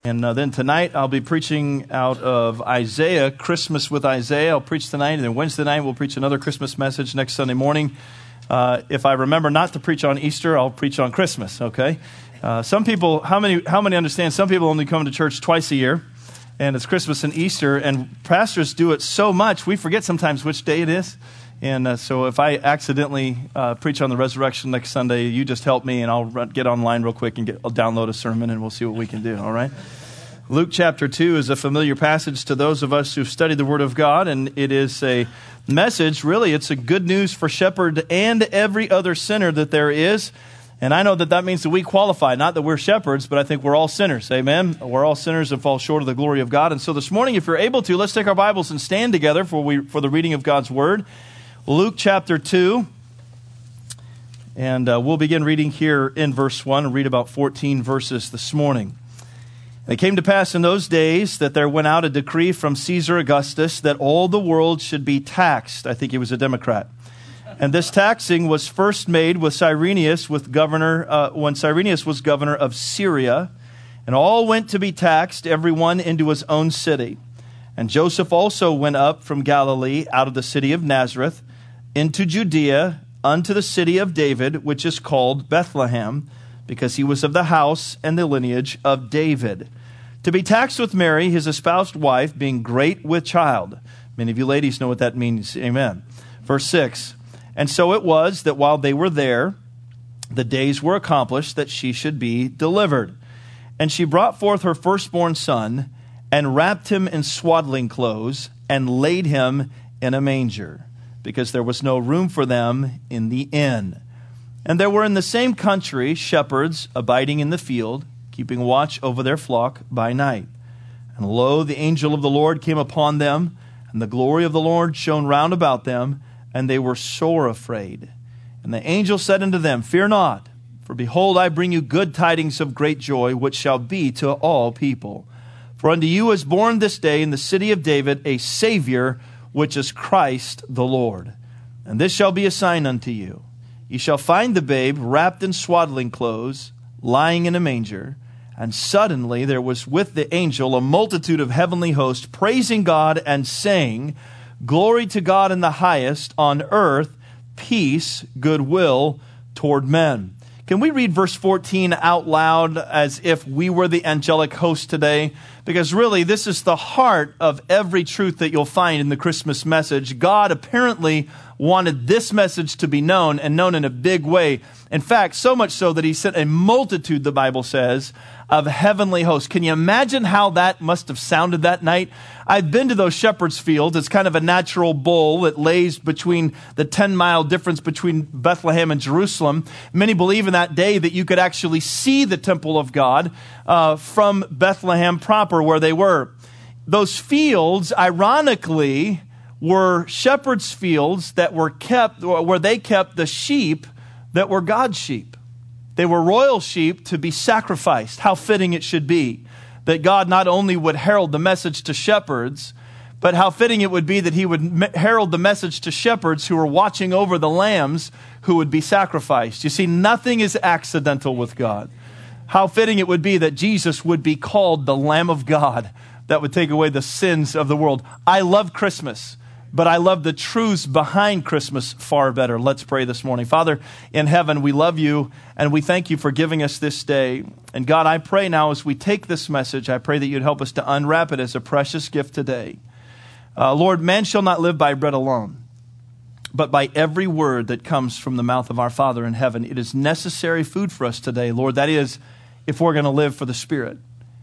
And then tonight I'll be preaching out of Isaiah, Christmas with Isaiah. I'll preach tonight, and then Wednesday night we'll preach another Christmas message. Next Sunday morning, if I remember not to preach on Easter, I'll preach on Christmas, okay? Some people, how many understand, some people only come to church twice a year, and it's Christmas and Easter, and pastors do it so much, we forget sometimes which day it is. And so if I accidentally preach on the resurrection next Sunday, you just help me, and I'll get online real quick and I'll download a sermon, and we'll see what we can do, all right? Luke chapter 2 is a familiar passage to those of us who've studied the Word of God, and it is a message, really, it's a good news for shepherd and every other sinner that there is. And I know that means that we qualify, not that we're shepherds, but I think we're all sinners, amen? We're all sinners and fall short of the glory of God. And so this morning, if you're able to, let's take our Bibles and stand together for the reading of God's Word. Luke chapter 2, and we'll begin reading here in verse 1 and read about 14 verses this morning. And it came to pass in those days that there went out a decree from Caesar Augustus that all the world should be taxed. I think he was a Democrat. And this taxing was first made with Cyrenius, when Cyrenius was governor of Syria, and all went to be taxed, every one into his own city. And Joseph also went up from Galilee out of the city of Nazareth into Judea unto the city of David, which is called Bethlehem, because he was of the house and the lineage of David, to be taxed with Mary, his espoused wife, being great with child. Many of you ladies know what that means. Amen. Verse 6, and so it was that while they were there, the days were accomplished that she should be delivered. And she brought forth her firstborn son, and wrapped him in swaddling clothes, and laid him in a manger, because there was no room for them in the inn. And there were in the same country shepherds abiding in the field, keeping watch over their flock by night. And lo, the angel of the Lord came upon them, and the glory of the Lord shone round about them, and they were sore afraid. And the angel said unto them, Fear not, for behold, I bring you good tidings of great joy, which shall be to all people. For unto you is born this day in the city of David a Savior, which is Christ the Lord. And this shall be a sign unto you. Ye shall find the babe wrapped in swaddling clothes, lying in a manger. And suddenly there was with the angel a multitude of heavenly hosts, praising God and saying, Glory to God in the highest, on earth peace, goodwill toward men. Can we read verse 14 out loud as if we were the angelic host today? Because really, this is the heart of every truth that you'll find in the Christmas message. God apparently wanted this message to be known, and known in a big way. In fact, so much so that he sent a multitude, the Bible says, of heavenly hosts. Can you imagine how that must have sounded that night? I've been to those shepherds' fields. It's kind of a natural bowl that lays between the 10-mile difference between Bethlehem and Jerusalem. Many believe in that day that you could actually see the temple of God from Bethlehem proper, where they were. Those fields, ironically, were shepherds' fields that were kept, where they kept the sheep that were God's sheep. They were royal sheep to be sacrificed. How fitting it should be that God not only would herald the message to shepherds, but how fitting it would be that he would herald the message to shepherds who were watching over the lambs who would be sacrificed. You see, nothing is accidental with God. How fitting it would be that Jesus would be called the Lamb of God that would take away the sins of the world. I love Christmas, but I love the truths behind Christmas far better. Let's pray this morning. Father in heaven, we love you, and we thank you for giving us this day. And God, I pray now as we take this message, I pray that you'd help us to unwrap it as a precious gift today. Lord, man shall not live by bread alone, but by every word that comes from the mouth of our Father in heaven. It is necessary food for us today, Lord. That is, if we're going to live for the Spirit.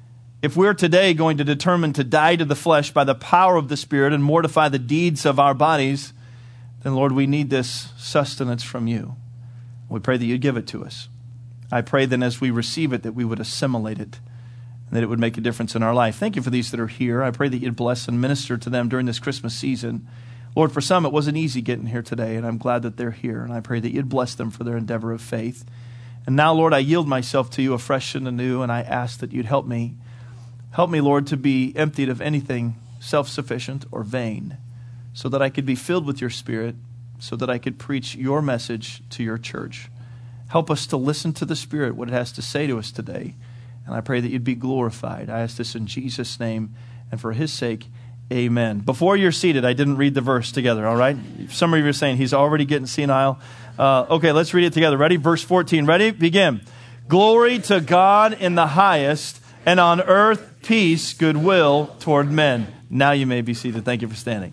If we're today going to determine to die to the flesh by the power of the Spirit and mortify the deeds of our bodies, then, Lord, we need this sustenance from you. We pray that you'd give it to us. I pray then as we receive it that we would assimilate it and that it would make a difference in our life. Thank you for these that are here. I pray that you'd bless and minister to them during this Christmas season. Lord, for some it wasn't easy getting here today, and I'm glad that they're here, and I pray that you'd bless them for their endeavor of faith. And now, Lord, I yield myself to you afresh and anew, and I ask that you'd help me. Help me, Lord, to be emptied of anything self-sufficient or vain, so that I could be filled with your Spirit, so that I could preach your message to your church. Help us to listen to the Spirit, what it has to say to us today, And I pray that you'd be glorified. I ask this in Jesus' name and for his sake, amen. Before you're seated, I didn't read the verse together, all right? Some of you are saying he's already getting senile. Okay, let's read it together. Ready? Verse 14. Ready? Begin. Glory to God in the highest, and on earth peace, goodwill toward men. Now you may be seated. Thank you for standing.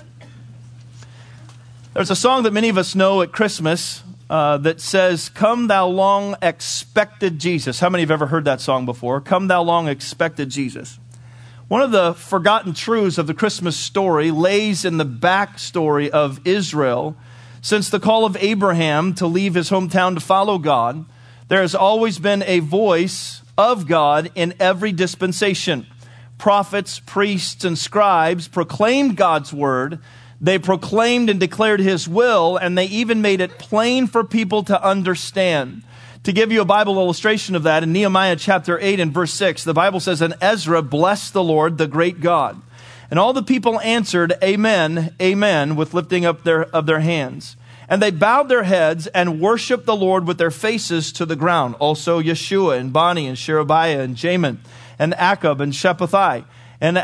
There's a song that many of us know at Christmas that says, "Come thou long expected Jesus." How many have ever heard that song before? "Come thou long expected Jesus." One of the forgotten truths of the Christmas story lays in the backstory of Israel. Since the call of Abraham to leave his hometown to follow God, there has always been a voice of God in every dispensation. Prophets, priests, and scribes proclaimed God's word. They proclaimed and declared his will, and they even made it plain for people to understand. To give you a Bible illustration of that, in Nehemiah chapter 8 and verse 6, the Bible says, "And Ezra blessed the Lord, the great God. And all the people answered, Amen, Amen, with lifting up their hands. And they bowed their heads and worshiped the Lord with their faces to the ground. Also Yeshua and Bani and Sherebiah and Jamin and Akab and Shephathai and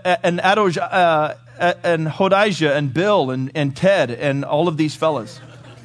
Hodijah and Bill and Ted and all of these fellas.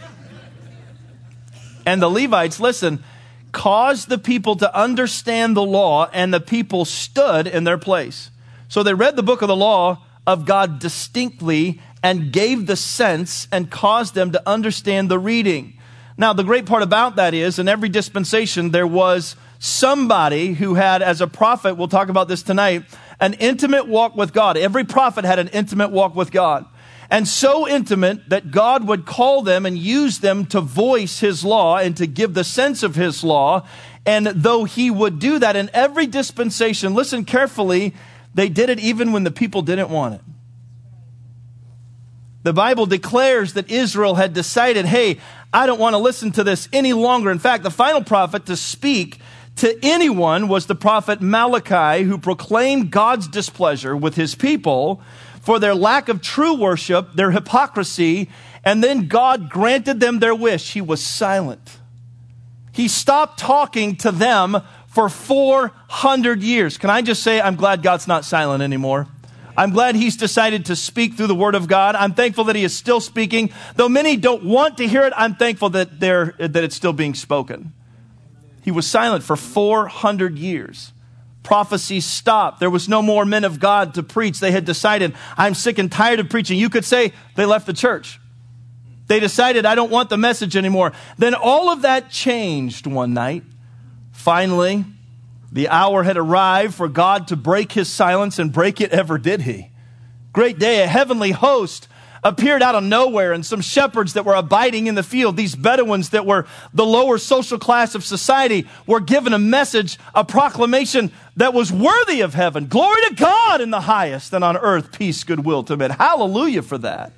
And the Levites, listen, caused the people to understand the law, and the people stood in their place. So they read the book of the law of God distinctly and gave the sense and caused them to understand the reading. Now, the great part about that is, in every dispensation, there was somebody who had, as a prophet, we'll talk about this tonight, an intimate walk with God. Every prophet had an intimate walk with God. And so intimate that God would call them and use them to voice his law and to give the sense of his law. And though he would do that in every dispensation, listen carefully, they did it even when the people didn't want it. The Bible declares that Israel had decided, hey, I don't want to listen to this any longer. In fact, the final prophet to speak to anyone was the prophet Malachi, who proclaimed God's displeasure with his people for their lack of true worship, their hypocrisy, and then God granted them their wish. He was silent. He stopped talking to them for 400 years. Can I just say, I'm glad God's not silent anymore. I'm glad he's decided to speak through the word of God. I'm thankful that he is still speaking. Though many don't want to hear it, I'm thankful that it's still being spoken. He was silent for 400 years. Prophecy stopped. There was no more men of God to preach. They had decided, I'm sick and tired of preaching. You could say they left the church. They decided, I don't want the message anymore. Then all of that changed one night. Finally, the hour had arrived for God to break his silence, and break it ever did he. Great day, a heavenly host appeared out of nowhere, and some shepherds that were abiding in the field, these Bedouins that were the lower social class of society, were given a message, a proclamation that was worthy of heaven. Glory to God in the highest, and on earth peace, goodwill to men. Hallelujah for that.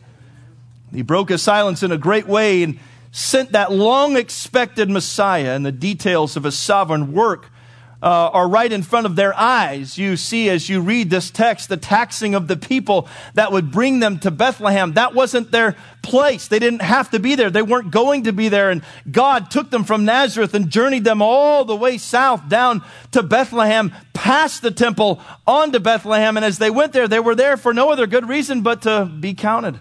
He broke his silence in a great way and sent that long-expected Messiah, and the details of his sovereign work are right in front of their eyes. You see, as you read this text, the taxing of the people that would bring them to Bethlehem. That wasn't their place. They didn't have to be there. They weren't going to be there. And God took them from Nazareth and journeyed them all the way south down to Bethlehem, past the temple, on to Bethlehem. And as they went there, they were there for no other good reason but to be counted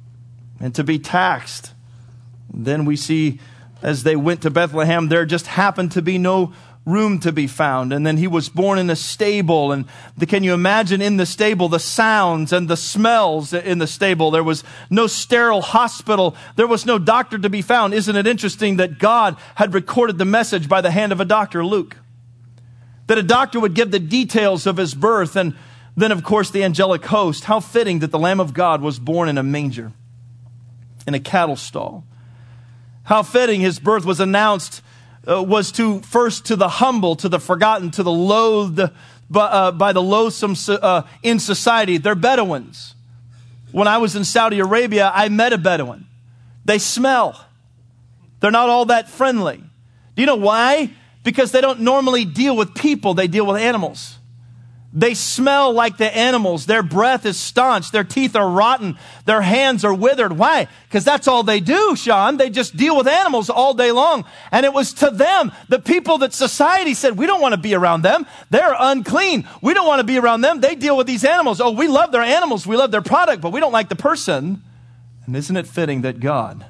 and to be taxed. Then we see, as they went to Bethlehem, there just happened to be no room to be found. And then he was born in a stable. And can you imagine in the stable the sounds and the smells in the stable? There was no sterile hospital. There was no doctor to be found. Isn't it interesting that God had recorded the message by the hand of a doctor, Luke? That a doctor would give the details of his birth. And then, of course, the angelic host. How fitting that the Lamb of God was born in a manger, in a cattle stall. How fitting his birth was announced was to the humble, to the forgotten, to the loathed by the loathsome in society. They're Bedouins. When I was in Saudi Arabia, I met a Bedouin. They smell. They're not all that friendly. Do you know why? Because they don't normally deal with people. They deal with animals. They smell like the animals. Their breath is staunch. Their teeth are rotten. Their hands are withered. Why? Because that's all they do, Sean. They just deal with animals all day long. And it was to them, the people that society said, we don't want to be around them. They're unclean. We don't want to be around them. They deal with these animals. Oh, we love their animals. We love their product, but we don't like the person. And isn't it fitting that God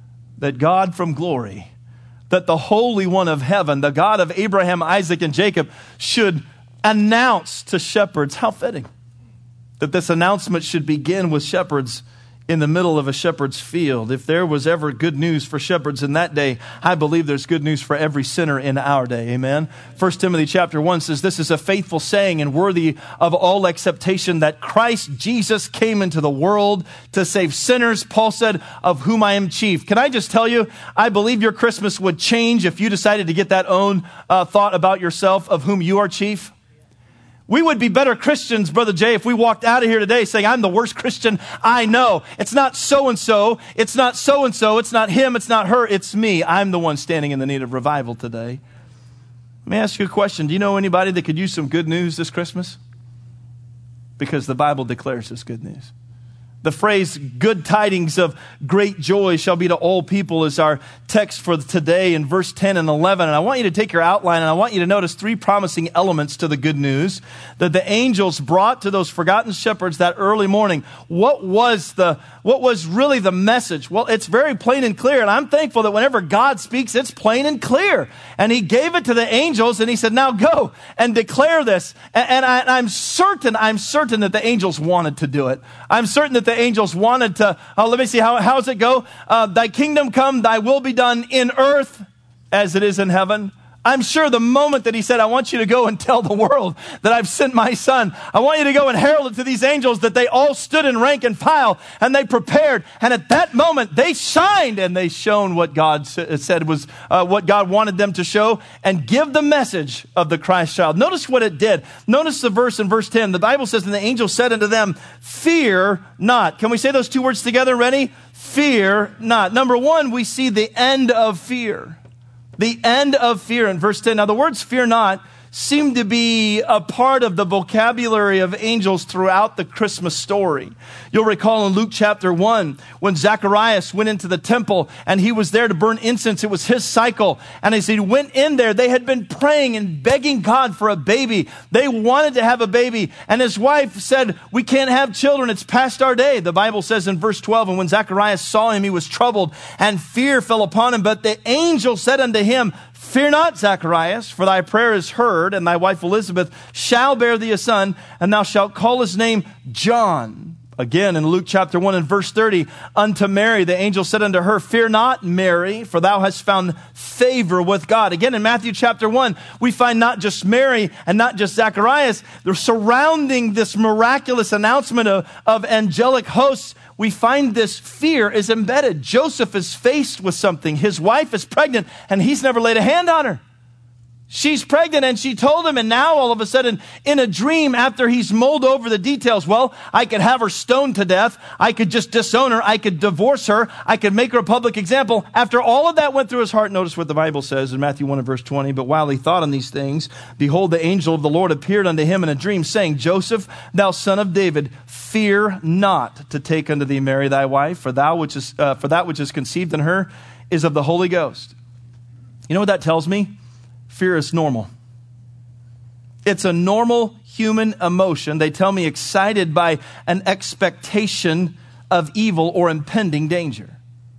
from glory, that the Holy One of heaven, the God of Abraham, Isaac, and Jacob should announce to shepherds? How fitting that this announcement should begin with shepherds in the middle of a shepherd's field. If there was ever good news for shepherds in that day, I believe there's good news for every sinner in our day. Amen. 1 Timothy chapter 1 says, this is a faithful saying and worthy of all acceptation, that Christ Jesus came into the world to save sinners, Paul said, of whom I am chief. Can I just tell you, I believe your Christmas would change if you decided to get that own thought about yourself, of whom you are chief. We would be better Christians, Brother Jay, if we walked out of here today saying, I'm the worst Christian I know. It's not so-and-so. It's not so-and-so. It's not him. It's not her. It's me. I'm the one standing in the need of revival today. Let me ask you a question. Do you know anybody that could use some good news this Christmas? Because the Bible declares this good news. The phrase, good tidings of great joy shall be to all people, is our text for today in verse 10 and 11. And I want you to take your outline, and I want you to notice three promising elements to the good news that the angels brought to those forgotten shepherds that early morning. What was really the message? Well, it's very plain and clear. And I'm thankful that whenever God speaks, it's plain and clear. And he gave it to the angels, and he said, now go and declare this. And I'm certain that the angels wanted to do it. I'm certain that the angels wanted to, let me see, how's it go? Thy kingdom come, thy will be done in earth as it is in heaven. I'm sure the moment that he said, I want you to go and tell the world that I've sent my son. I want you to go and herald it to these angels, that they all stood in rank and file and they prepared. And at that moment they shined and they shone what God said was what God wanted them to show, and give the message of the Christ child. Notice what it did. Notice the verse in verse 10. The Bible says, and the angel said unto them, fear not. Can we say those two words together? Ready? Fear not. Number one, we see the end of fear. The end of fear in verse 10. Now, the words fear not seem to be a part of the vocabulary of angels throughout the Christmas story. You'll recall in Luke chapter 1, when Zacharias went into the temple and he was there to burn incense. It was his cycle. And as he went in there, they had been praying and begging God for a baby. They wanted to have a baby. And his wife said, we can't have children. It's past our day. The Bible says in verse 12, and when Zacharias saw him, he was troubled, and fear fell upon him. But the angel said unto him, fear not, Zacharias, for thy prayer is heard, and thy wife Elizabeth shall bear thee a son, and thou shalt call his name John. Again, in Luke chapter 1 and verse 30, unto Mary, the angel said unto her, fear not, Mary, for thou hast found favor with God. Again, in Matthew chapter 1, we find not just Mary and not just Zacharias. They're surrounding this miraculous announcement of angelic hosts. We find this fear is embedded. Joseph is faced with something. His wife is pregnant, and he's never laid a hand on her. She's pregnant, and she told him, and now all of a sudden, in a dream, after he's mulled over the details, well, I could have her stoned to death. I could just disown her. I could divorce her. I could make her a public example. After all of that went through his heart, notice what the Bible says in Matthew 1 and verse 20. But while he thought on these things, behold, the angel of the Lord appeared unto him in a dream, saying, Joseph, thou son of David, fear not to take unto thee Mary thy wife, for that which is conceived in her is of the Holy Ghost. You know what that tells me? Fear is normal. It's a normal human emotion. They tell me excited by an expectation of evil or impending danger.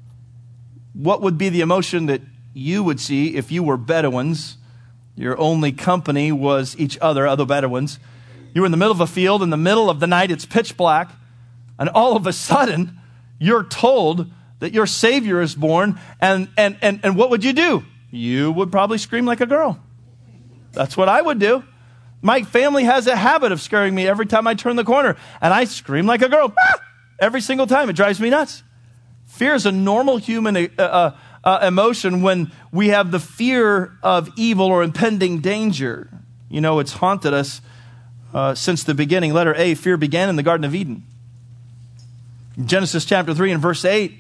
What would be the emotion that you would see if you were Bedouins? Your only company was each other Bedouins. You were in the middle of a field, in the middle of the night, it's pitch black, and all of a sudden, you're told that your Savior is born, and what would you do? You would probably scream like a girl. That's what I would do. My family has a habit of scaring me every time I turn the corner, and I scream like a girl every single time. It drives me nuts. Fear is a normal human emotion when we have the fear of evil or impending danger. You know, it's haunted us since the beginning. Letter A, fear began in the Garden of Eden. Genesis chapter 3 and verse 8,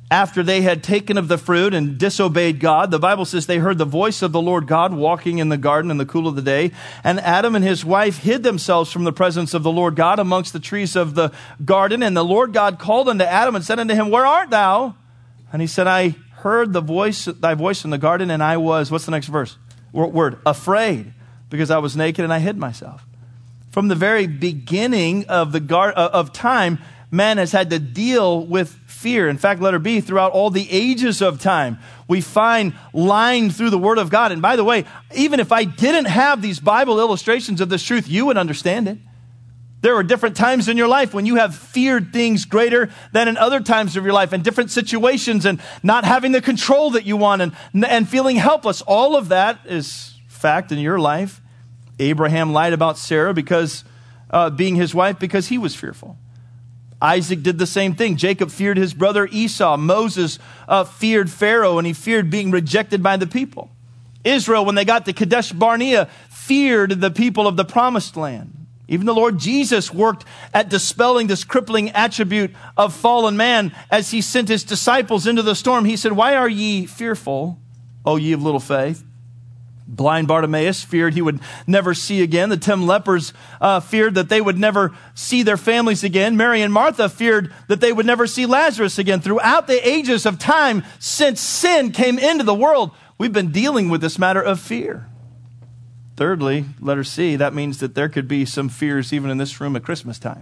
after they had taken of the fruit and disobeyed God, the Bible says they heard the voice of the Lord God walking in the garden in the cool of the day. And Adam and his wife hid themselves from the presence of the Lord God amongst the trees of the garden. And the Lord God called unto Adam and said unto him, Where art thou? And he said, I heard thy voice in the garden, and I was, what's the next verse? Word, afraid, because I was naked and I hid myself. From the very beginning of of time, man has had to deal with fear. In fact, letter B, throughout all the ages of time, we find lined through the Word of God. And by the way, even if I didn't have these Bible illustrations of this truth, you would understand it. There are different times in your life when you have feared things greater than in other times of your life, and different situations, and not having the control that you want, and feeling helpless. All of that is fact in your life. Abraham lied about Sarah because being his wife because he was fearful. Isaac did the same thing. Jacob feared his brother Esau. Moses feared Pharaoh, and he feared being rejected by the people. Israel, when they got to Kadesh Barnea, feared the people of the promised land. Even the Lord Jesus worked at dispelling this crippling attribute of fallen man as he sent his disciples into the storm. He said, Why are ye fearful, O ye of little faith? Blind Bartimaeus feared he would never see again. The 10 lepers feared that they would never see their families again. Mary and Martha feared that they would never see Lazarus again. Throughout the ages of time, since sin came into the world, we've been dealing with this matter of fear. Thirdly, letter C, that means that there could be some fears even in this room at Christmas time.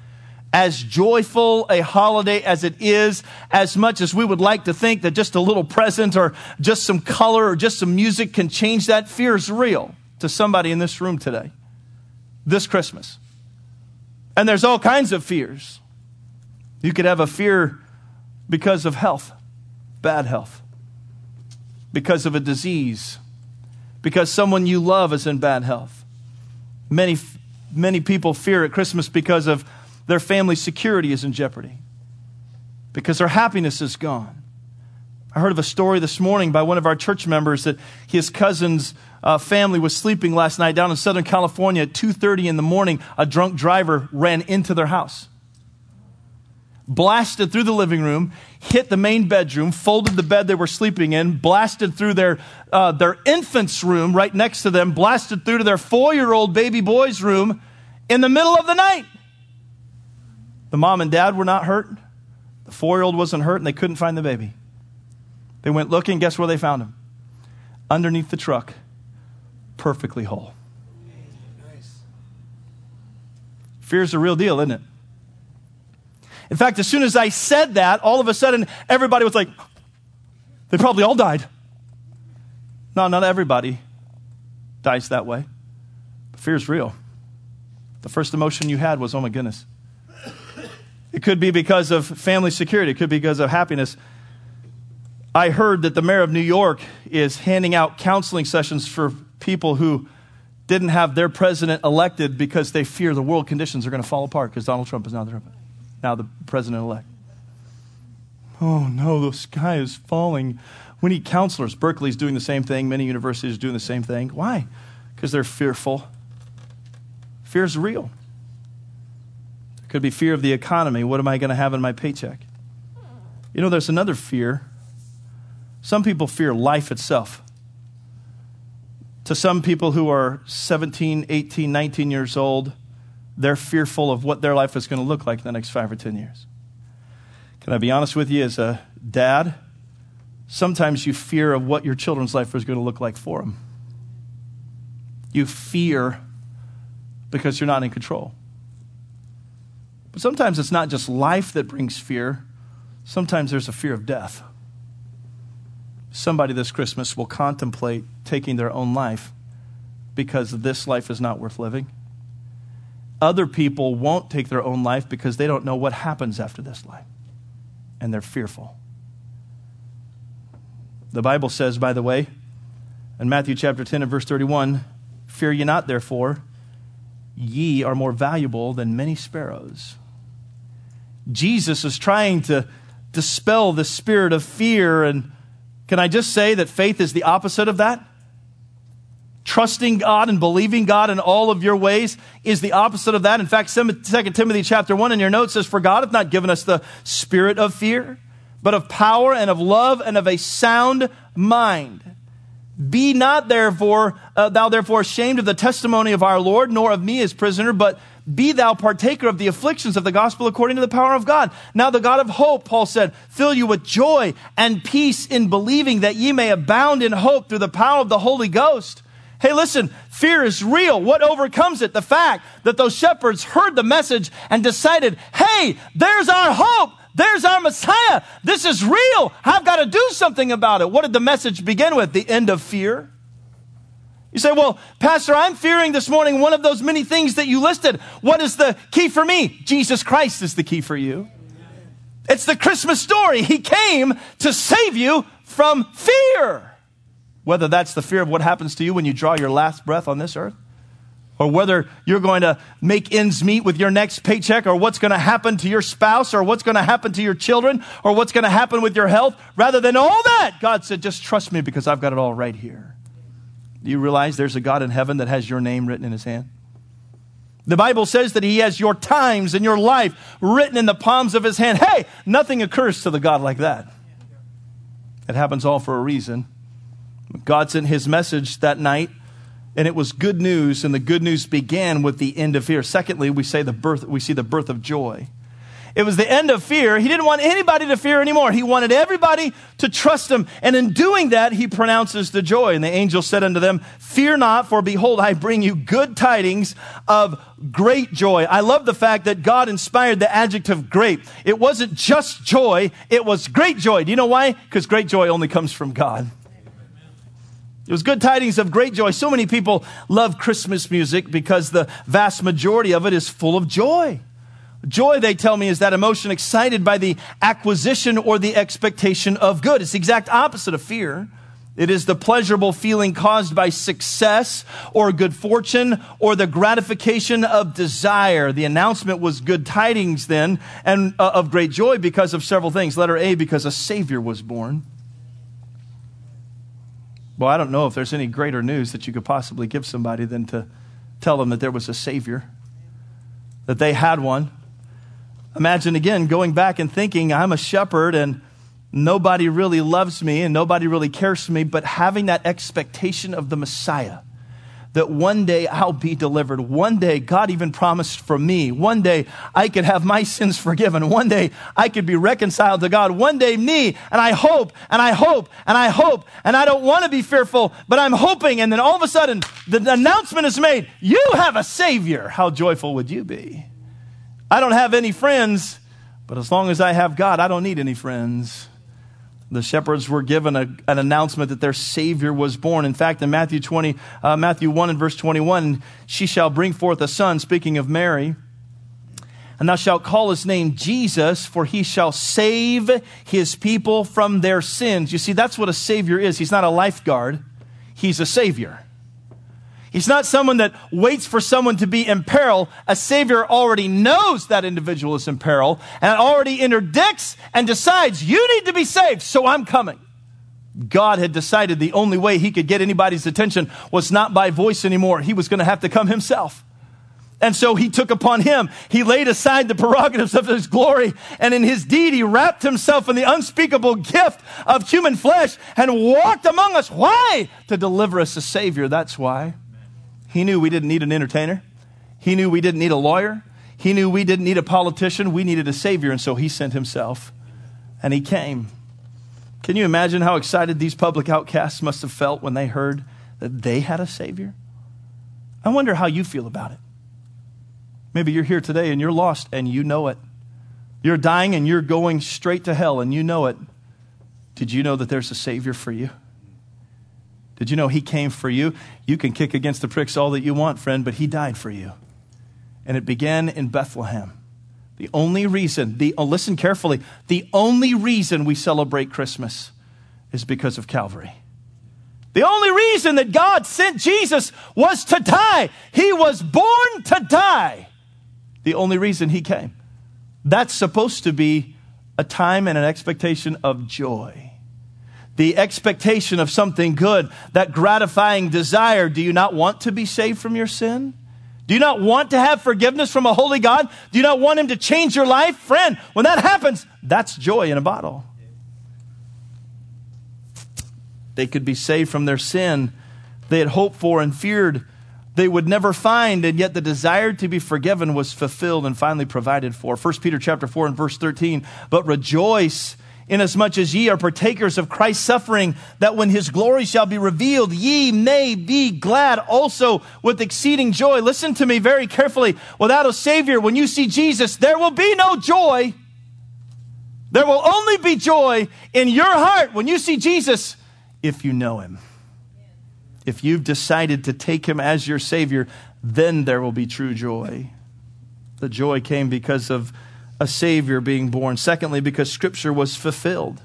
As joyful a holiday as it is, as much as we would like to think that just a little present or just some color or just some music can change that, fear is real to somebody in this room today, this Christmas. And there's all kinds of fears. You could have a fear because of health, bad health, because of a disease, because someone you love is in bad health. Many people fear at Christmas because of their family security is in jeopardy, because their happiness is gone. I heard of a story this morning by one of our church members that his cousin's family was sleeping last night down in Southern California. At 2:30 in the morning, a drunk driver ran into their house, blasted through the living room, hit the main bedroom, folded the bed they were sleeping in, blasted through their infant's room right next to them, blasted through to their 4-year-old baby boy's room in the middle of the night. The mom and dad were not hurt. The 4-year-old wasn't hurt, and they couldn't find the baby. They went looking. Guess where they found him? Underneath the truck, perfectly whole. Nice. Fear's a real deal, isn't it? In fact, as soon as I said that, all of a sudden, everybody was like, they probably all died. No, not everybody dies that way. But fear's real. The first emotion you had was, oh my goodness. It could be because of family security. It could be because of happiness. I heard that the mayor of New York is handing out counseling sessions for people who didn't have their president elected because they fear the world conditions are going to fall apart because Donald Trump is now the president-elect. Oh no, the sky is falling. We need counselors. Berkeley's doing the same thing. Many universities are doing the same thing. Why? Because they're fearful. Fear is real. Could be fear of the economy. What am I going to have in my paycheck? You know, there's another fear. Some people fear life itself. To some people who are 17, 18, 19 years old, they're fearful of what their life is going to look like in the next 5 or 10 years. Can I be honest with you as a dad? Sometimes you fear of what your children's life is going to look like for them. You fear because you're not in control. But sometimes it's not just life that brings fear. Sometimes there's a fear of death. Somebody this Christmas will contemplate taking their own life because this life is not worth living. Other people won't take their own life because they don't know what happens after this life, and they're fearful. The Bible says, by the way, in Matthew chapter 10 and verse 31, fear ye not, therefore, ye are more valuable than many sparrows. Jesus is trying to dispel the spirit of fear. And can I just say that faith is the opposite of that? Trusting God and believing God in all of your ways is the opposite of that. In fact, 2 Timothy chapter 1 in your notes says, for God hath not given us the spirit of fear, but of power and of love and of a sound mind. Be not therefore, thou therefore ashamed of the testimony of our Lord, nor of me as prisoner, but be thou partaker of the afflictions of the gospel according to the power of God. Now the God of hope, Paul said, fill you with joy and peace in believing, that ye may abound in hope through the power of the Holy Ghost. Hey, listen, fear is real. What overcomes it? The fact that those shepherds heard the message and decided, hey, there's our hope. There's our Messiah. This is real. I've got to do something about it. What did the message begin with? The end of fear. You say, well, Pastor, I'm fearing this morning one of those many things that you listed. What is the key for me? Jesus Christ is the key for you. It's the Christmas story. He came to save you from fear. Whether that's the fear of what happens to you when you draw your last breath on this earth, or whether you're going to make ends meet with your next paycheck, or what's going to happen to your spouse, or what's going to happen to your children, or what's going to happen with your health. Rather than all that, God said, just trust me because I've got it all right here. Do you realize there's a God in heaven that has your name written in his hand? The Bible says that he has your times and your life written in the palms of his hand. Hey, nothing occurs to the God like that. It happens all for a reason. God sent his message that night, and it was good news, and the good news began with the end of fear. Secondly, we see the birth of joy. It was the end of fear. He didn't want anybody to fear anymore. He wanted everybody to trust him. And in doing that, he pronounces the joy. And the angel said unto them, fear not, for behold, I bring you good tidings of great joy. I love the fact that God inspired the adjective great. It wasn't just joy, it was great joy. Do you know why? Because great joy only comes from God. It was good tidings of great joy. So many people love Christmas music because the vast majority of it is full of joy. Joy, they tell me, is that emotion excited by the acquisition or the expectation of good. It's the exact opposite of fear. It is the pleasurable feeling caused by success or good fortune or the gratification of desire. The announcement was good tidings then and of great joy because of several things. Letter A, because a Savior was born. Well, I don't know if there's any greater news that you could possibly give somebody than to tell them that there was a Savior, that they had one. Imagine again going back and thinking, I'm a shepherd and nobody really loves me and nobody really cares for me, but having that expectation of the Messiah, that one day I'll be delivered. One day, God even promised for me. One day I could have my sins forgiven. One day I could be reconciled to God. One day me, and I hope, and I hope, and I hope, and I don't want to be fearful, but I'm hoping. And then all of a sudden, the announcement is made, you have a Savior. How joyful would you be? I don't have any friends, but as long as I have God, I don't need any friends. The shepherds were given an announcement that their Savior was born. In fact, in Matthew 1 and verse 21, she shall bring forth a son, speaking of Mary, and thou shalt call his name Jesus, for he shall save his people from their sins. You see, that's what a Savior is. He's not a lifeguard. He's a Savior. He's not someone that waits for someone to be in peril. A Savior already knows that individual is in peril and already interdicts and decides, you need to be saved, so I'm coming. God had decided the only way he could get anybody's attention was not by voice anymore. He was going to have to come himself. And so he took upon him. He laid aside the prerogatives of his glory, and in his deed he wrapped himself in the unspeakable gift of human flesh and walked among us. Why? To deliver us a Savior. That's why. He knew we didn't need an entertainer. He knew we didn't need a lawyer. He knew we didn't need a politician. We needed a Savior, and so he sent himself, and he came. Can you imagine how excited these public outcasts must have felt when they heard that they had a Savior? I wonder how you feel about it. Maybe you're here today and you're lost and you know it. You're dying and you're going straight to hell and you know it. Did you know that there's a Savior for you? Did you know he came for you? You can kick against the pricks all that you want, friend, but he died for you. And it began in Bethlehem. The only reason, listen carefully, the only reason we celebrate Christmas is because of Calvary. The only reason that God sent Jesus was to die. He was born to die. The only reason he came. That's supposed to be a time and an expectation of joy. The expectation of something good, that gratifying desire. Do you not want to be saved from your sin? Do you not want to have forgiveness from a holy God? Do you not want him to change your life? Friend, when that happens, that's joy in a bottle. they could be saved from their sin they had hoped for and feared they would never find, and yet the desire to be forgiven was fulfilled and finally provided for. 1 Peter chapter 4 and verse 13, but rejoice inasmuch as ye are partakers of Christ's suffering, that when his glory shall be revealed, ye may be glad also with exceeding joy. Listen to me very carefully. Without a Savior, when you see Jesus, there will be no joy. There will only be joy in your heart when you see Jesus, if you know him. If you've decided to take him as your Savior, then there will be true joy. The joy came because of a Savior being born. Secondly, because Scripture was fulfilled.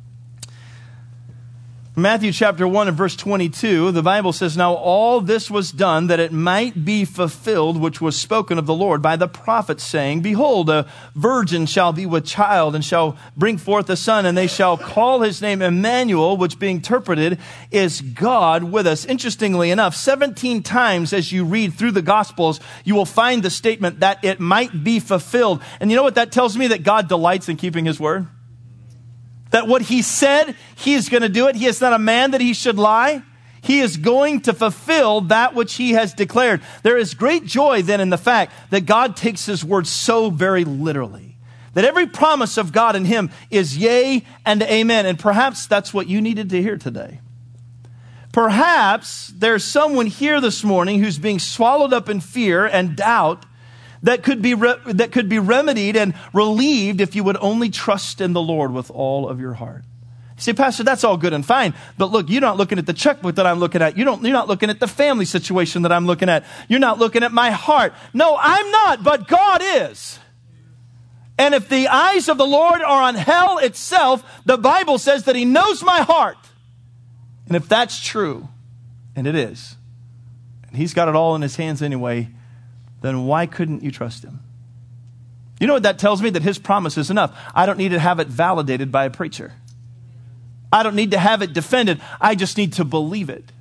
Matthew chapter 1 and verse 22, the Bible says, now all this was done that it might be fulfilled, which was spoken of the Lord by the prophet, saying, behold, a virgin shall be with child and shall bring forth a son, and they shall call his name Emmanuel, which being interpreted is God with us. Interestingly enough, 17 times as you read through the Gospels, you will find the statement that it might be fulfilled. And you know what that tells me? That God delights in keeping his word. That what he said, he is going to do it. He is not a man that he should lie. He is going to fulfill that which he has declared. There is great joy then in the fact that God takes his word so very literally. That every promise of God in him is yea and amen. And perhaps that's what you needed to hear today. Perhaps there's someone here this morning who's being swallowed up in fear and doubt that could be remedied and relieved if you would only trust in the Lord with all of your heart. You say, Pastor, that's all good and fine, but look, you're not looking at the checkbook that I'm looking at. You're not looking at the family situation that I'm looking at. You're not looking at my heart. No, I'm not, but God is. And if the eyes of the Lord are on hell itself, the Bible says that he knows my heart. And if that's true, and it is, and he's got it all in his hands anyway, then why couldn't you trust him? You know what that tells me? That his promise is enough. I don't need to have it validated by a preacher. I don't need to have it defended. I just need to believe it.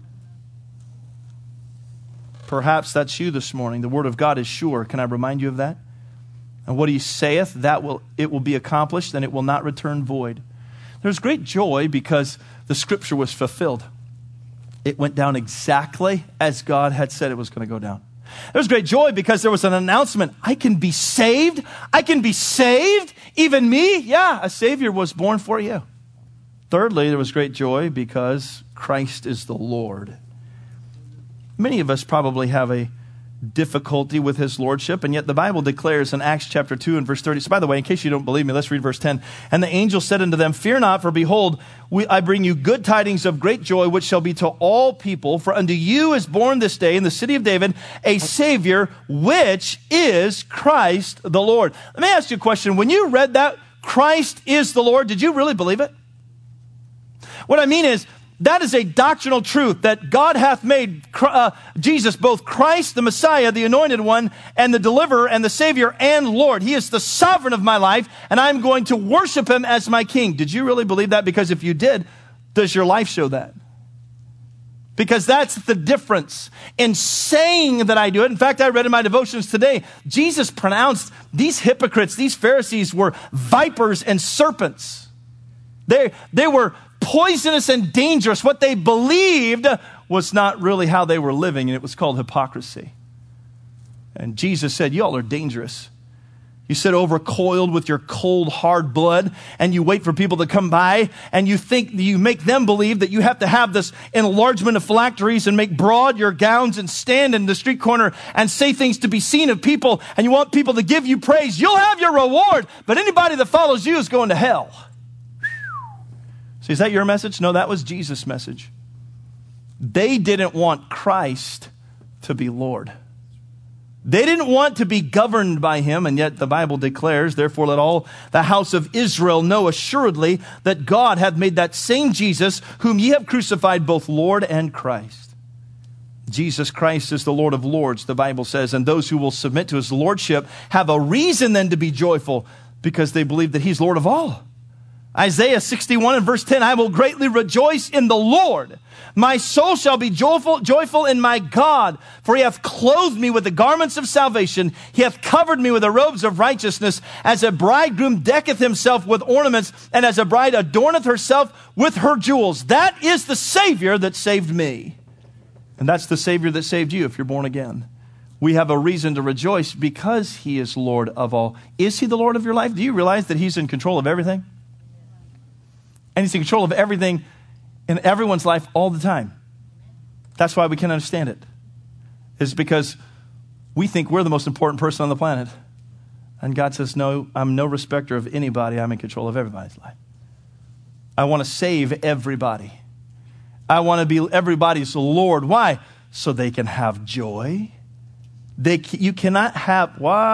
Perhaps that's you this morning. The word of God is sure. Can I remind you of that? And what he saith, it will be accomplished, and it will not return void. There's great joy because the scripture was fulfilled. It went down exactly as God had said it was going to go down. There was great joy because there was an announcement. I can be saved. I can be saved. Even me. Yeah, a Savior was born for you. Thirdly, there was great joy because Christ is the Lord. Many of us probably have a difficulty with his lordship, and yet the Bible declares in Acts chapter 2 and verse 30. So by the way, in case you don't believe me, let's read verse 10. And the angel said unto them, fear not, for behold, I bring you good tidings of great joy, which shall be to all people. For unto you is born this day in the city of David a Savior, which is Christ the Lord. Let me ask you a question. When you read that, Christ is the Lord, did you really believe it? What I mean is, that is a doctrinal truth that God hath made Jesus both Christ, the Messiah, the anointed one, and the deliverer and the Savior and Lord. He is the sovereign of my life, and I'm going to worship him as my king. Did you really believe that? Because if you did, does your life show that? Because that's the difference in saying that I do it. In fact, I read in my devotions today, Jesus pronounced these hypocrites, these Pharisees were vipers and serpents. They were poisonous and dangerous. What they believed was not really how they were living, and it was called hypocrisy. And Jesus said, y'all are dangerous. You sit overcoiled with your cold, hard blood, and you wait for people to come by, and you make them believe that you have to have this enlargement of phylacteries and make broad your gowns and stand in the street corner and say things to be seen of people, and you want people to give you praise. You'll have your reward, but anybody that follows you is going to hell. So is that your message? No, that was Jesus' message. They didn't want Christ to be Lord. They didn't want to be governed by him, and yet the Bible declares, therefore let all the house of Israel know assuredly that God hath made that same Jesus, whom ye have crucified, both Lord and Christ. Jesus Christ is the Lord of lords, the Bible says, and those who will submit to his lordship have a reason then to be joyful because they believe that he's Lord of all. Isaiah 61 and verse 10, I will greatly rejoice in the Lord. My soul shall be joyful in my God, for he hath clothed me with the garments of salvation. He hath covered me with the robes of righteousness, as a bridegroom decketh himself with ornaments, and as a bride adorneth herself with her jewels. That is the Savior that saved me. And that's the Savior that saved you if you're born again. We have a reason to rejoice because he is Lord of all. Is he the Lord of your life? Do you realize that he's in control of everything? And he's in control of everything in everyone's life all the time. That's why we can understand it. It's because we think we're the most important person on the planet. And God says, no, I'm no respecter of anybody. I'm in control of everybody's life. I want to save everybody. I want to be everybody's Lord. Why? So they can have joy. You cannot have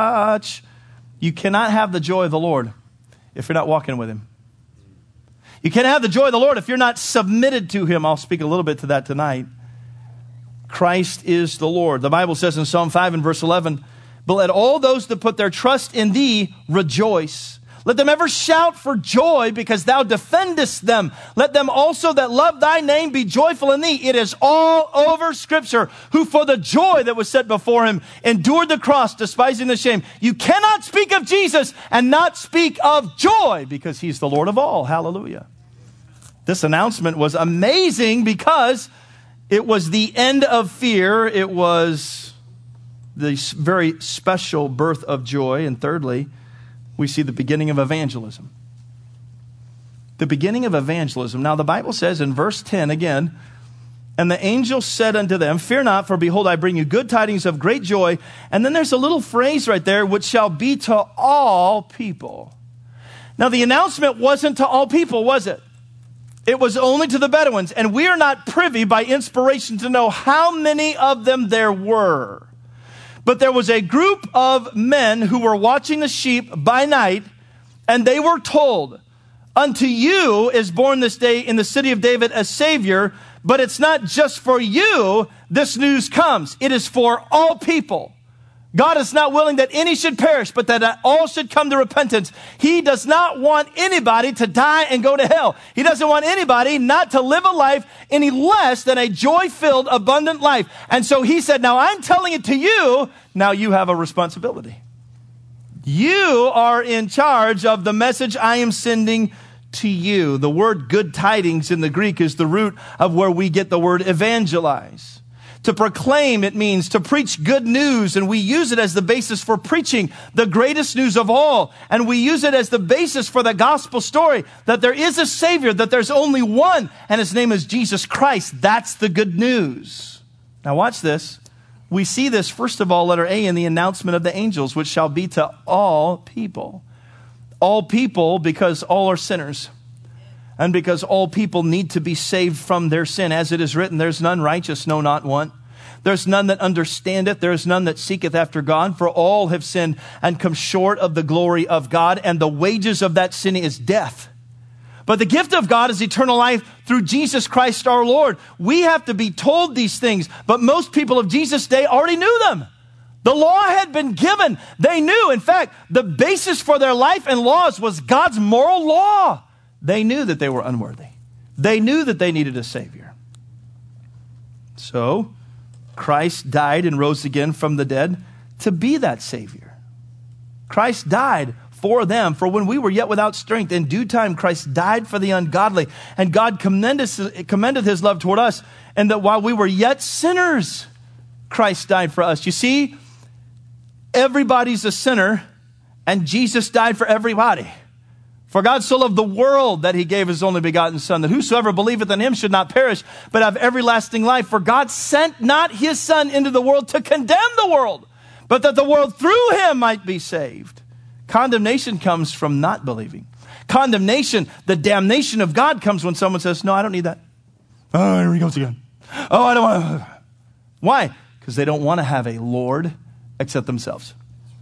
the joy of the Lord if you're not walking with him. You can't have the joy of the Lord if you're not submitted to him. I'll speak a little bit to that tonight. Christ is the Lord. The Bible says in Psalm 5 and verse 11, but let all those that put their trust in thee rejoice. Let them ever shout for joy because thou defendest them. Let them also that love thy name be joyful in thee. It is all over Scripture, who for the joy that was set before him endured the cross, despising the shame. You cannot speak of Jesus and not speak of joy because he's the Lord of all. Hallelujah. This announcement was amazing because it was the end of fear. It was the very special birth of joy. And thirdly, we see the beginning of evangelism. The beginning of evangelism. Now, the Bible says in verse 10 again, and the angel said unto them, fear not, for behold, I bring you good tidings of great joy. And then there's a little phrase right there, which shall be to all people. Now, the announcement wasn't to all people, was it? It was only to the Bedouins. And we are not privy by inspiration to know how many of them there were. But there was a group of men who were watching the sheep by night, and they were told, unto you is born this day in the city of David a Savior, but it's not just for you this news comes. It is for all people. God is not willing that any should perish, but that all should come to repentance. He does not want anybody to die and go to hell. He doesn't want anybody not to live a life any less than a joy-filled, abundant life. And so he said, now I'm telling it to you, now you have a responsibility. You are in charge of the message I am sending to you. The word good tidings in the Greek is the root of where we get the word evangelize. To proclaim, it means to preach good news, and we use it as the basis for preaching the greatest news of all. And we use it as the basis for the gospel story, that there is a Savior, that there's only one, and his name is Jesus Christ. That's the good news. Now watch this. We see this, first of all, letter A, in the announcement of the angels, which shall be to all people. All people, because all are sinners. And because all people need to be saved from their sin. As it is written, there's none righteous, no, not one. There's none that understandeth. There is none that seeketh after God. For all have sinned and come short of the glory of God. And the wages of that sin is death. But the gift of God is eternal life through Jesus Christ our Lord. We have to be told these things. But most people of Jesus' day already knew them. The law had been given. They knew. In fact, the basis for their life and laws was God's moral law. They knew that they were unworthy. They knew that they needed a Savior. So, Christ died and rose again from the dead to be that Savior. Christ died for them, for when we were yet without strength, in due time Christ died for the ungodly. And God commended his love toward us, and that while we were yet sinners, Christ died for us. You see, everybody's a sinner, and Jesus died for everybody. For God so loved the world that he gave his only begotten Son, that whosoever believeth in him should not perish, but have everlasting life. For God sent not his Son into the world to condemn the world, but that the world through him might be saved. Condemnation comes from not believing. Condemnation, the damnation of God, comes when someone says, no, I don't need that. Oh, here he goes again. Oh, I don't want to. Why? Because they don't want to have a Lord except themselves.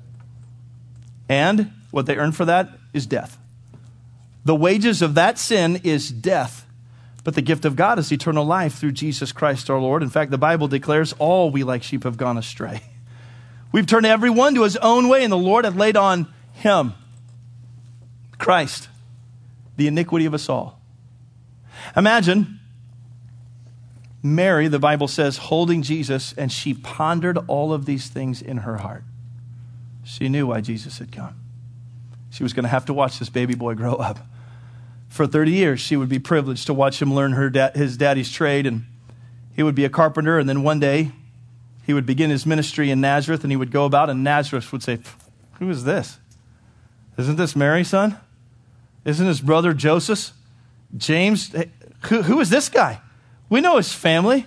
And what they earn for that is death. The wages of that sin is death, but the gift of God is eternal life through Jesus Christ our Lord. In fact, the Bible declares all we like sheep have gone astray. We've turned every one to his own way, and the Lord hath laid on him, Christ, the iniquity of us all. Imagine Mary, the Bible says, holding Jesus, and she pondered all of these things in her heart. She knew why Jesus had come. She was going to have to watch this baby boy grow up. For 30 years, she would be privileged to watch him learn his daddy's trade, and he would be a carpenter, and then one day he would begin his ministry in Nazareth, and he would go about, and Nazareth would say, who is this? Isn't this Mary's son? Isn't his brother Joseph? James? Who is this guy? We know his family.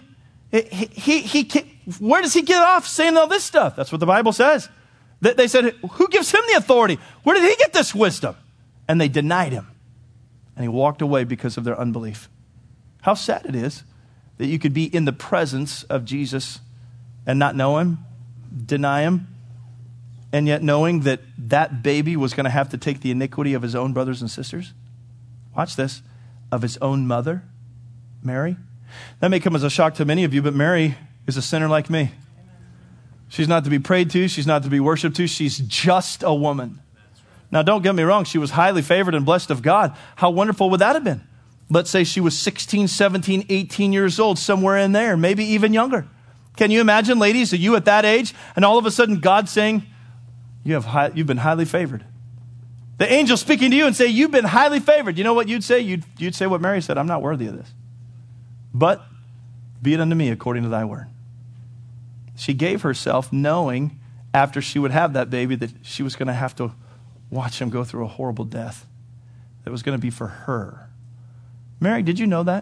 Where does he get off saying all this stuff? That's what the Bible says. They said, who gives him the authority? Where did he get this wisdom? And they denied him. And he walked away because of their unbelief. How sad it is that you could be in the presence of Jesus and not know him, deny him, and yet knowing that that baby was going to have to take the iniquity of his own brothers and sisters. Watch this. Of his own mother, Mary. That may come as a shock to many of you, but Mary is a sinner like me. She's not to be prayed to. She's not to be worshiped to. She's just a woman. Now, don't get me wrong. She was highly favored and blessed of God. How wonderful would that have been? Let's say she was 16, 17, 18 years old, somewhere in there, maybe even younger. Can you imagine, ladies, are you at that age, and all of a sudden God saying, you've been highly favored. The angel speaking to you and say, you've been highly favored. You know what you'd say? You'd say what Mary said, I'm not worthy of this. But be it unto me according to thy word. She gave herself knowing after she would have that baby that she was going to have to watch him go through a horrible death that was going to be for her. Mary, did you know that?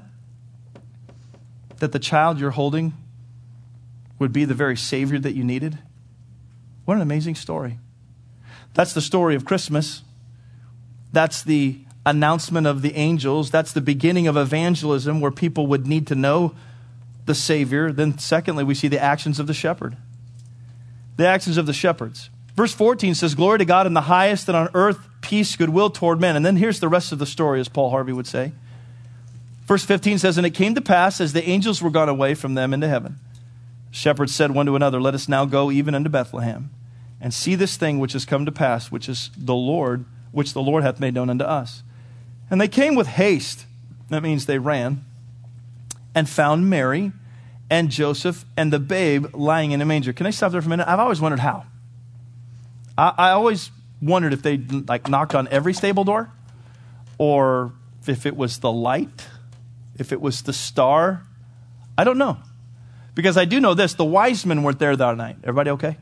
That the child you're holding would be the very Savior that you needed? What an amazing story. That's the story of Christmas. That's the announcement of the angels. That's the beginning of evangelism where people would need to know the Savior. Then secondly, we see the actions of the shepherd. The actions of the shepherds. Verse 14 says, glory to God in the highest, and on earth peace, goodwill toward men. And then here's the rest of the story, as Paul Harvey would say. Verse 15 says, and it came to pass, as the angels were gone away from them into heaven, shepherds said one to another, let us now go even unto Bethlehem, and see this thing which has come to pass, which the Lord hath made known unto us. And they came with haste, that means they ran, and found Mary and Joseph and the babe lying in a manger. Can I stop there for a minute? I've always wondered how. I always wondered if they knocked on every stable door, or if it was the light, if it was the star. I don't know. Because I do know this, the wise men weren't there that night. Everybody okay?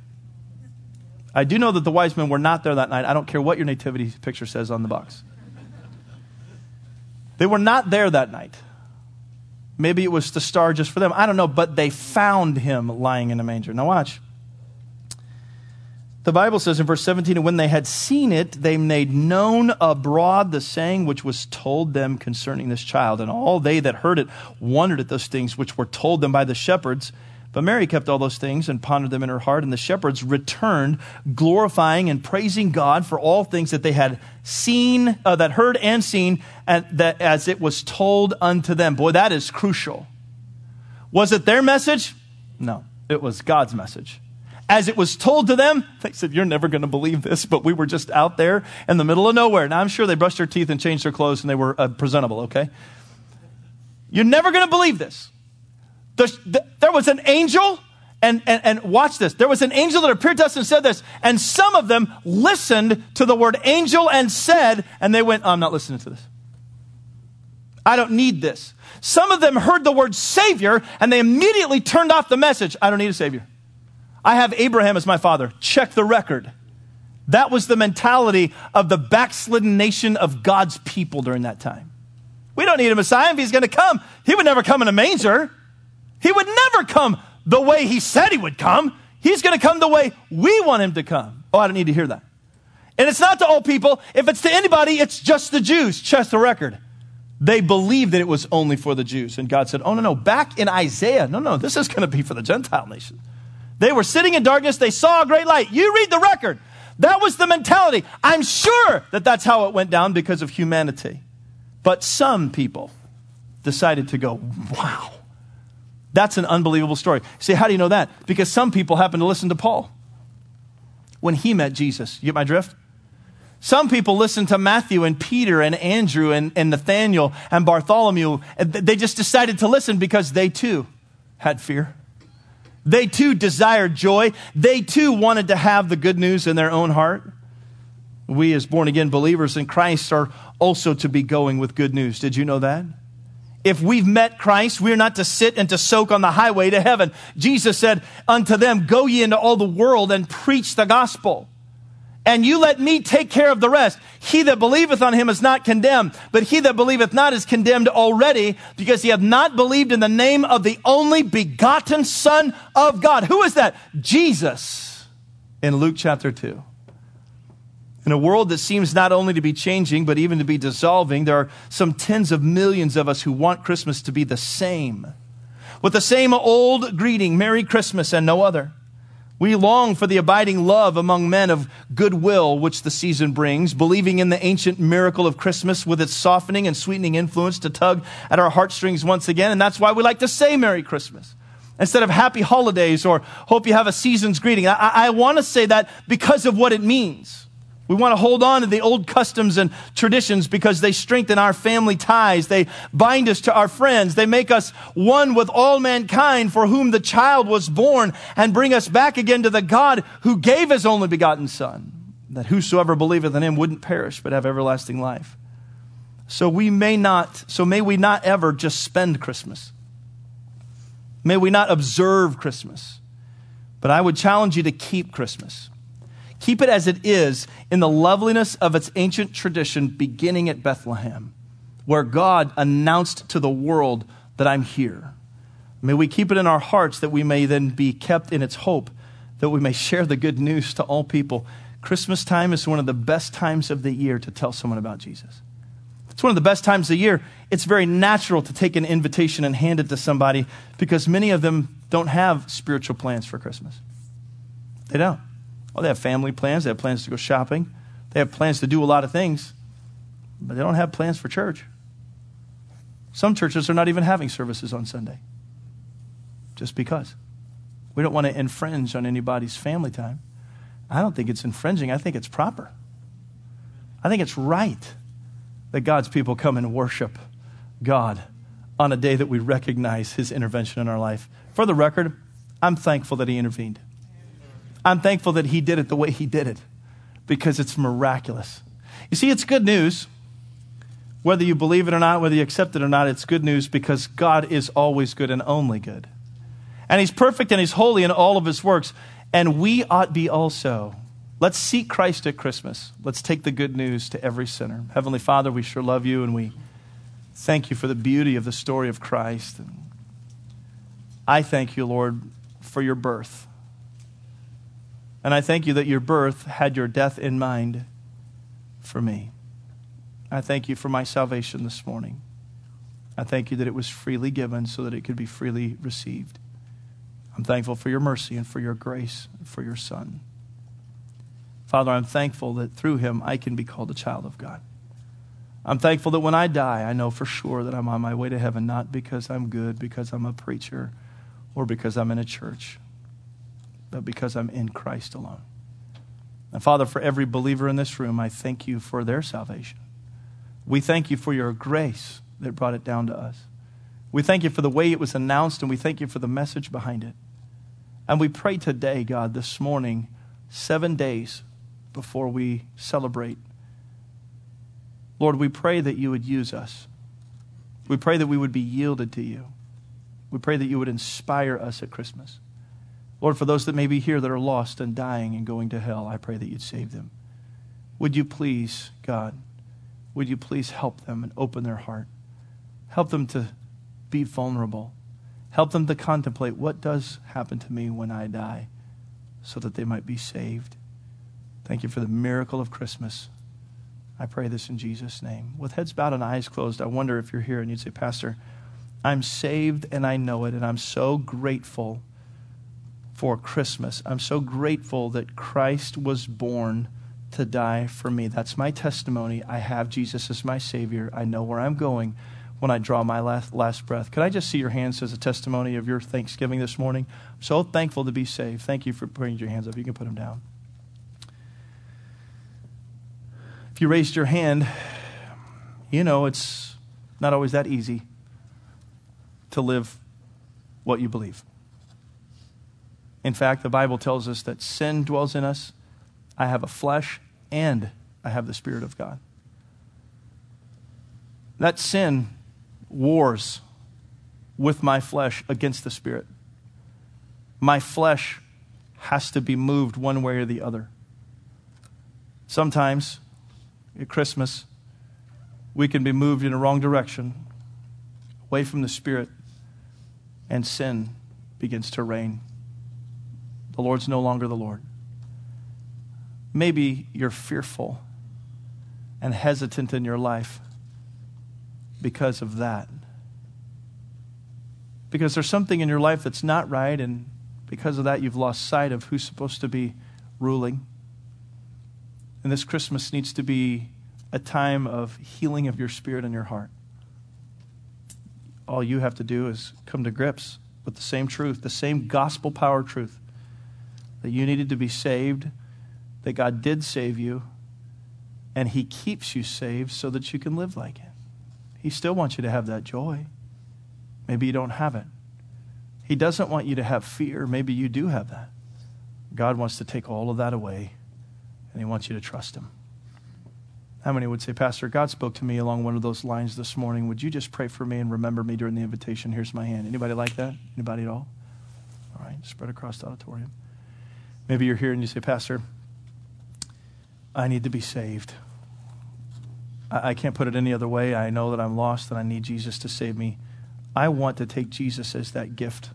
I do know that the wise men were not there that night. I don't care what your nativity picture says on the box. They were not there that night. Maybe it was the star just for them. I don't know, but they found him lying in a manger. Now watch. The Bible says in verse 17, and when they had seen it, they made known abroad the saying which was told them concerning this child. And all they that heard it wondered at those things which were told them by the shepherds. But Mary kept all those things and pondered them in her heart. And the shepherds returned, glorifying and praising God for all things that they had seen, that heard and seen, and that as it was told unto them. Boy, that is crucial. Was it their message? No, it was God's message. As it was told to them, they said, you're never going to believe this, but we were just out there in the middle of nowhere. Now, I'm sure they brushed their teeth and changed their clothes and they were presentable, okay? You're never going to believe this. There was an angel, and watch this. There was an angel that appeared to us and said this, and some of them listened to the word angel and said, and they went, I'm not listening to this. I don't need this. Some of them heard the word Savior, and they immediately turned off the message. I don't need a Savior. I have Abraham as my father. Check the record. That was the mentality of the backslidden nation of God's people during that time. We don't need a Messiah. If he's going to come, he would never come in a manger. He would never come the way he said he would come. He's going to come the way we want him to come. Oh, I don't need to hear that. And it's not to all people. If it's to anybody, it's just the Jews. Check the record. They believed that it was only for the Jews. And God said, oh, no. Back in Isaiah, no, this is going to be for the Gentile nation. They were sitting in darkness. They saw a great light. You read the record. That was the mentality. I'm sure that that's how it went down because of humanity. But some people decided to go, wow, that's an unbelievable story. See, how do you know that? Because some people happened to listen to Paul when he met Jesus. You get my drift? Some people listened to Matthew and Peter and Andrew and Nathaniel and Bartholomew. They just decided to listen because they too had fear. They too desired joy. They too wanted to have the good news in their own heart. We as born-again believers in Christ are also to be going with good news. Did you know that? If we've met Christ, we're not to sit and to soak on the highway to heaven. Jesus said unto them, go ye into all the world and preach the gospel. And you let me take care of the rest. He that believeth on him is not condemned, but he that believeth not is condemned already, because he hath not believed in the name of the only begotten Son of God. Who is that? Jesus, in Luke chapter 2. In a world that seems not only to be changing, but even to be dissolving, there are some tens of millions of us who want Christmas to be the same. With the same old greeting, Merry Christmas and no other. We long for the abiding love among men of goodwill which the season brings, believing in the ancient miracle of Christmas with its softening and sweetening influence to tug at our heartstrings once again. And that's why we like to say Merry Christmas instead of Happy Holidays or Hope you have a season's greeting. I want to say that because of what it means. We want to hold on to the old customs and traditions because they strengthen our family ties. They bind us to our friends. They make us one with all mankind for whom the child was born, and bring us back again to the God who gave his only begotten Son, that whosoever believeth in him wouldn't perish but have everlasting life. So may we not ever just spend Christmas. May we not observe Christmas. But I would challenge you to keep Christmas. Keep it as it is in the loveliness of its ancient tradition, beginning at Bethlehem, where God announced to the world that I'm here. May we keep it in our hearts that we may then be kept in its hope, that we may share the good news to all people. Christmas time is one of the best times of the year to tell someone about Jesus. It's one of the best times of the year. It's very natural to take an invitation and hand it to somebody because many of them don't have spiritual plans for Christmas. They don't. Well, they have family plans. They have plans to go shopping. They have plans to do a lot of things, but they don't have plans for church. Some churches are not even having services on Sunday just because. We don't want to infringe on anybody's family time. I don't think it's infringing. I think it's proper. I think it's right that God's people come and worship God on a day that we recognize his intervention in our life. For the record, I'm thankful that he intervened. I'm thankful that he did it the way he did it because it's miraculous. You see, it's good news. Whether you believe it or not, whether you accept it or not, it's good news because God is always good and only good. And he's perfect and he's holy in all of his works. And we ought be also. Let's seek Christ at Christmas. Let's take the good news to every sinner. Heavenly Father, we sure love you and we thank you for the beauty of the story of Christ. And I thank you, Lord, for your birth. And I thank you that your birth had your death in mind for me. I thank you for my salvation this morning. I thank you that it was freely given so that it could be freely received. I'm thankful for your mercy and for your grace and for your Son. Father, I'm thankful that through him I can be called a child of God. I'm thankful that when I die, I know for sure that I'm on my way to heaven, not because I'm good, because I'm a preacher, or because I'm in a church, but because I'm in Christ alone. And Father, for every believer in this room, I thank you for their salvation. We thank you for your grace that brought it down to us. We thank you for the way it was announced, and we thank you for the message behind it. And we pray today, God, this morning, 7 days before we celebrate, Lord, we pray that you would use us. We pray that we would be yielded to you. We pray that you would inspire us at Christmas. Lord, for those that may be here that are lost and dying and going to hell, I pray that you'd save them. Would you please, God, would you please help them and open their heart? Help them to be vulnerable. Help them to contemplate what does happen to me when I die so that they might be saved. Thank you for the miracle of Christmas. I pray this in Jesus' name. With heads bowed and eyes closed, I wonder if you're here and you'd say, Pastor, I'm saved and I know it, and I'm so grateful for Christmas. I'm so grateful that Christ was born to die for me. That's my testimony. I have Jesus as my Savior. I know where I'm going when I draw my last breath. Could I just see your hands as a testimony of your thanksgiving this morning? I'm so thankful to be saved. Thank you for putting your hands up. You can put them down. If you raised your hand, you know it's not always that easy to live what you believe. In fact, the Bible tells us that sin dwells in us. I have a flesh and I have the Spirit of God. That sin wars with my flesh against the Spirit. My flesh has to be moved one way or the other. Sometimes at Christmas, we can be moved in a wrong direction, away from the Spirit, and sin begins to reign. The Lord's no longer the Lord. Maybe you're fearful and hesitant in your life because of that. Because there's something in your life that's not right, and because of that, you've lost sight of who's supposed to be ruling. And this Christmas needs to be a time of healing of your spirit and your heart. All you have to do is come to grips with the same truth, the same gospel power truth, that you needed to be saved, that God did save you, and He keeps you saved so that you can live like it. He still wants you to have that joy. Maybe you don't have it. He doesn't want you to have fear. Maybe you do have that. God wants to take all of that away, and He wants you to trust Him. How many would say, Pastor, God spoke to me along one of those lines this morning. Would you just pray for me and remember me during the invitation? Here's my hand. Anybody like that? Anybody at all? All right, spread across the auditorium. Maybe you're here and you say, Pastor, I need to be saved. I can't put it any other way. I know that I'm lost and I need Jesus to save me. I want to take Jesus as that gift,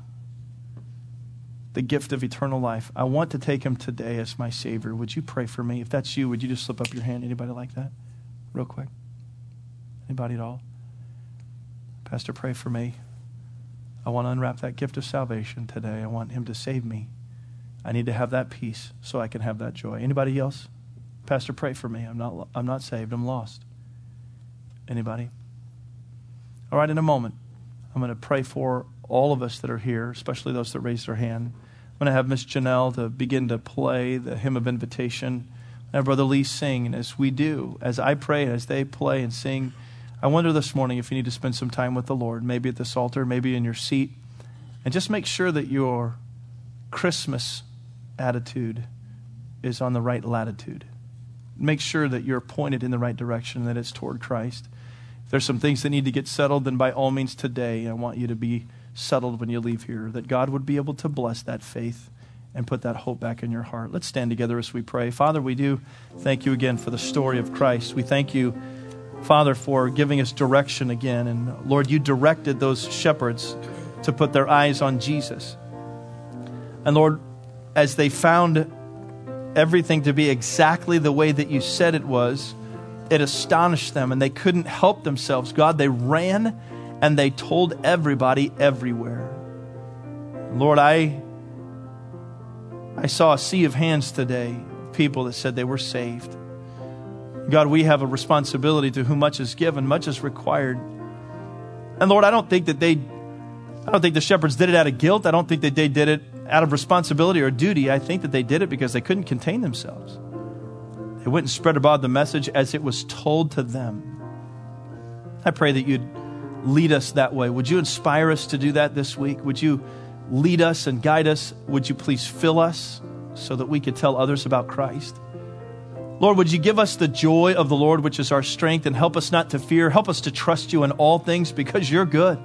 the gift of eternal life. I want to take Him today as my Savior. Would you pray for me? If that's you, would you just slip up your hand? Anybody like that? Real quick. Anybody at all? Pastor, pray for me. I want to unwrap that gift of salvation today. I want Him to save me. I need to have that peace so I can have that joy. Anybody else? Pastor, pray for me. I'm not saved. I'm lost. Anybody? All right, in a moment, I'm going to pray for all of us that are here, especially those that raised their hand. I'm going to have Miss Janelle to begin to play the hymn of invitation. And have Brother Lee sing. And as we do, as I pray and as they play and sing, I wonder this morning if you need to spend some time with the Lord, maybe at this altar, maybe in your seat, and just make sure that your Christmas attitude is on the right latitude. Make sure that you're pointed in the right direction, that it's toward Christ. If there's some things that need to get settled, then by all means today, I want you to be settled when you leave here, that God would be able to bless that faith and put that hope back in your heart. Let's stand together as we pray. Father, we do thank you again for the story of Christ. We thank you, Father, for giving us direction again. And Lord, you directed those shepherds to put their eyes on Jesus. And Lord, as they found everything to be exactly the way that you said it was, it astonished them and they couldn't help themselves. God, they ran and they told everybody everywhere. Lord, I saw a sea of hands today, people that said they were saved. God, we have a responsibility to whom much is given, much is required. And Lord, I don't think the shepherds did it out of guilt. I don't think that they did it out of responsibility or duty. I think that they did it because they couldn't contain themselves. They went and spread abroad the message as it was told to them. I pray that you'd lead us that way. Would you inspire us to do that this week? Would you lead us and guide us? Would you please fill us so that we could tell others about Christ? Lord, would you give us the joy of the Lord, which is our strength, and help us not to fear. Help us to trust you in all things because you're good.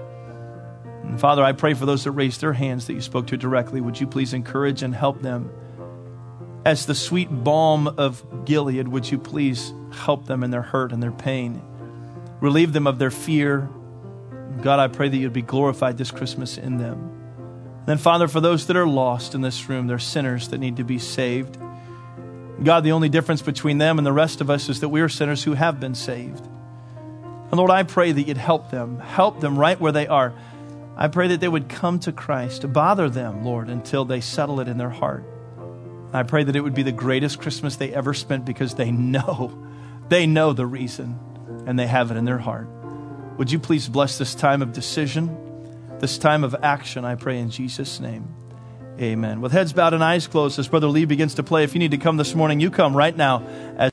And Father, I pray for those that raised their hands that you spoke to directly. Would you please encourage and help them? As the sweet balm of Gilead, would you please help them in their hurt and their pain? Relieve them of their fear. God, I pray that you'd be glorified this Christmas in them. And then, Father, for those that are lost in this room, they're sinners that need to be saved. God, the only difference between them and the rest of us is that we are sinners who have been saved. And Lord, I pray that you'd help them right where they are. I pray that they would come to Christ. Bother them, Lord, until they settle it in their heart. I pray that it would be the greatest Christmas they ever spent because they know the reason and they have it in their heart. Would you please bless this time of decision, this time of action, I pray in Jesus' name. Amen. With heads bowed and eyes closed, as Brother Lee begins to play, if you need to come this morning, you come right now.